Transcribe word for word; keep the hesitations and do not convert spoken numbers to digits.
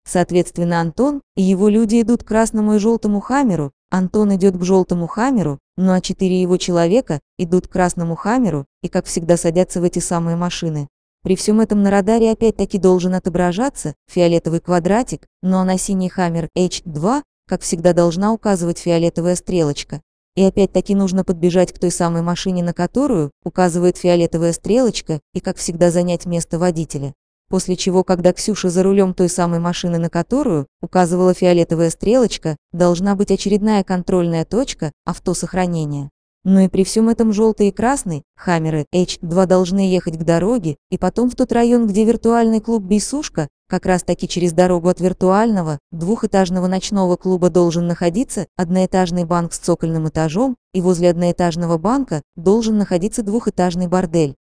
Соответственно, Антон и его люди идут к красному и желтому Хаммеру, Антон идет к желтому Хаммеру, ну а четыре его человека идут к красному Хаммеру и, как всегда, садятся в эти самые машины. При всем этом на радаре опять-таки должен отображаться фиолетовый квадратик, ну а на синий Хаммер эйч два, как всегда, должна указывать фиолетовая стрелочка. И опять-таки нужно подбежать к той самой машине, на которую указывает фиолетовая стрелочка, и, как всегда, занять место водителя. После чего, когда Ксюша за рулем той самой машины, на которую указывала фиолетовая стрелочка, должна быть очередная контрольная точка автосохранения. Ну и при всем этом желтый и красный Хаммеры эйч два должны ехать к дороге и потом в тот район, где виртуальный клуб «Бейсушка», как раз таки через дорогу от виртуального двухэтажного ночного клуба должен находиться одноэтажный банк с цокольным этажом, и возле одноэтажного банка должен находиться двухэтажный бордель.